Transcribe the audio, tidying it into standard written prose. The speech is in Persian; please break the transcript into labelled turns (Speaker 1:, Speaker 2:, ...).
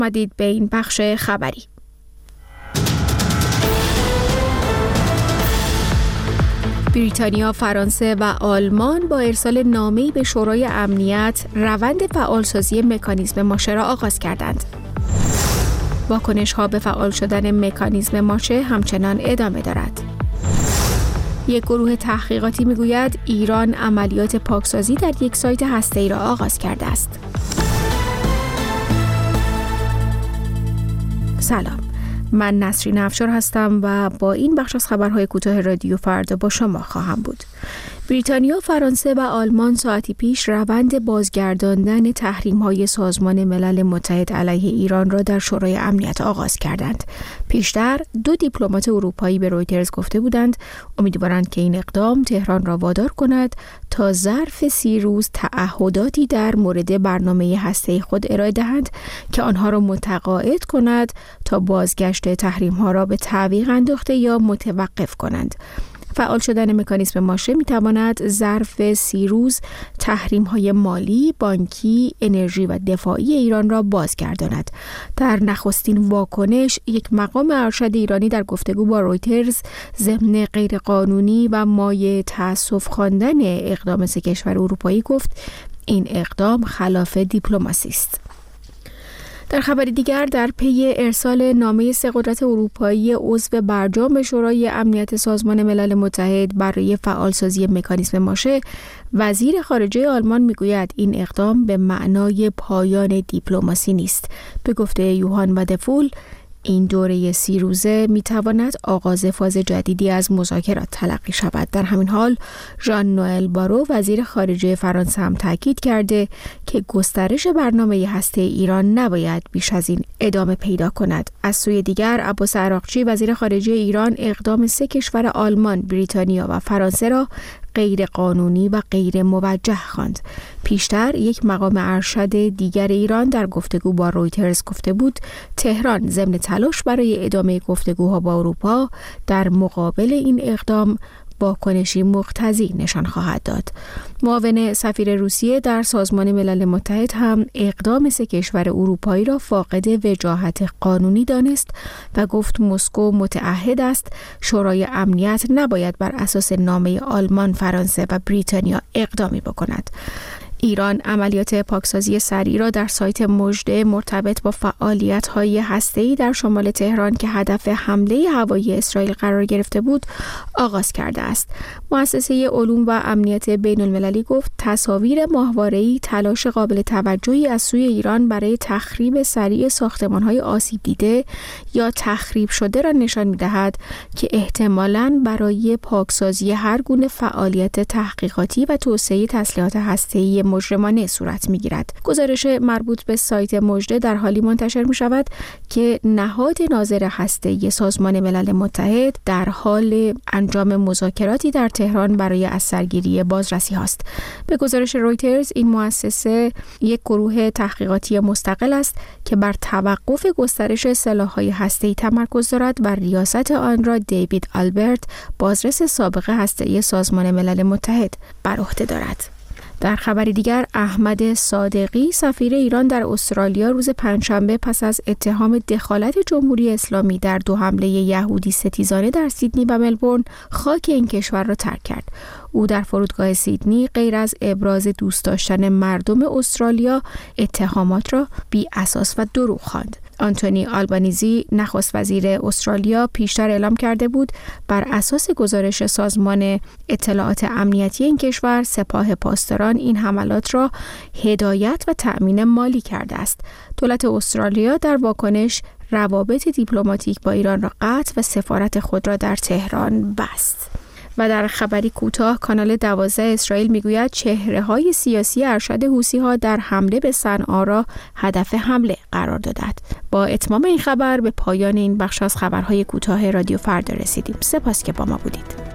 Speaker 1: اومدید به این بخش خبری. بریتانیا، فرانسه و آلمان با ارسال نامه‌ای به شورای امنیت روند فعالسازی مکانیزم ماشه را آغاز کردند. واکنش‌ها به فعال شدن مکانیزم ماشه همچنان ادامه دارد. یک گروه تحقیقاتی میگوید ایران عملیات پاکسازی در یک سایت هسته‌ای را آغاز کرده است. سلام، من نسرین افشار هستم و با این بخش از خبرهای کوتاه رادیو فردا با شما خواهم بود. بریتانیا، فرانسه و آلمان ساعتی پیش روند بازگرداندن تحریم‌های سازمان ملل متحد علیه ایران را در شورای امنیت آغاز کردند. پیشتر 2 دیپلمات اروپایی به رویترز گفته بودند امیدوارند که این اقدام تهران را وادار کند تا ظرف 30 روز تعهداتی در مورد برنامه هسته‌ای خود ارائه دهند که آنها را متقاعد کند تا بازگشت تحریم‌ها را به تعویق انداخته یا متوقف کنند. فعال شدن مکانیزم ماشه می‌تواند ظرف 30 روز تحریم‌های مالی، بانکی، انرژی و دفاعی ایران را بازگرداند. در نخستین واکنش، یک مقام ارشد ایرانی در گفتگو با رویترز ضمن غیرقانونی و مایه تأسف خواندن اقدام 3 کشور اروپایی گفت این اقدام خلاف دیپلماسی است. در خبر دیگر، در پی ارسال نامه 3 قدرت اروپایی عضو برجام به شورای امنیت سازمان ملل متحد برای فعالسازی مکانیزم ماشه، وزیر خارجه آلمان میگوید این اقدام به معنای پایان دیپلماسی نیست. به گفته یوهان ودفول، این دوره 30 روزه میتواند آغاز فاز جدیدی از مذاکرات تلقی شود. در همین حال ژان نوئل بارو، وزیر خارجه فرانسه، هم تاکید کرده که گسترش برنامه هسته ایران نباید بیش از این ادامه پیدا کند. از سوی دیگر، عباس عراقچی، وزیر خارجه ایران، اقدام 3 کشور آلمان، بریتانیا و فرانسه را غیر قانونی و غیر موجه خواند. پیشتر یک مقام ارشد دیگر ایران در گفتگو با رویترز گفته بود تهران ضمن تلاش برای ادامه گفتگوها با اروپا در مقابل این اقدام واکنشی مقتضی نشان خواهد داد. معاون سفیر روسیه در سازمان ملل متحد هم اقدام 3 کشور اروپایی را فاقد وجاهت قانونی دانست و گفت مسکو متعهد است شورای امنیت نباید بر اساس نامه آلمان، فرانسه و بریتانیا اقدامی بکند. ایران عملیات پاکسازی سریع را در سایت مژده مرتبط با فعالیت‌های هسته‌ای در شمال تهران که هدف حمله هوایی اسرائیل قرار گرفته بود آغاز کرده است. مؤسسه علوم و امنیت بین‌المللی گفت تصاویر ماهواره‌ای تلاش قابل توجهی از سوی ایران برای تخریب سریع ساختمان‌های آسیب دیده یا تخریب شده را نشان می‌دهد که احتمالاً برای پاکسازی هر گونه فعالیت تحقیقاتی و توسعه تسلیحات هسته‌ای مجرمانه صورت می‌گیرد. گزارش مربوط به سایت مژده در حالی منتشر می‌شود که نهاد ناظر هسته‌ای سازمان ملل متحد در حال انجام مذاکراتی در تهران برای از سرگیری بازرسی است. به گزارش رویترز، این مؤسسه یک گروه تحقیقاتی مستقل است که بر توقف گسترش سلاح‌های هسته‌ای تمرکز دارد و ریاست آن را دیوید آلبرت، بازرس سابق هسته‌ای سازمان ملل متحد، بر عهده دارد. در خبری دیگر، احمد صادقی، سفیر ایران در استرالیا، روز پنجشنبه پس از اتهام دخالت جمهوری اسلامی در 2 حمله یهودی ستیزانه در سیدنی و ملبورن، خاک این کشور را ترک کرد. او در فرودگاه سیدنی غیر از ابراز دوست داشتن مردم استرالیا، اتهامات را بی اساس و دروغ خواند. آنتونی آلبانیزی، نخست وزیر استرالیا، پیشتر اعلام کرده بود بر اساس گزارش سازمان اطلاعات امنیتی این کشور، سپاه پاسداران این حملات را هدایت و تأمین مالی کرده است. دولت استرالیا در واکنش روابط دیپلماتیک با ایران را قطع و سفارت خود را در تهران بست. و در خبری کوتاه، کانال 12 اسرائیل میگوید چهره‌های سیاسی ارشد حوثی‌ها در حمله به صنعا را هدف حمله قرار دادند. با اتمام این خبر به پایان این بخش از خبرهای کوتاه رادیو فردا رسیدیم. سپاس که با ما بودید.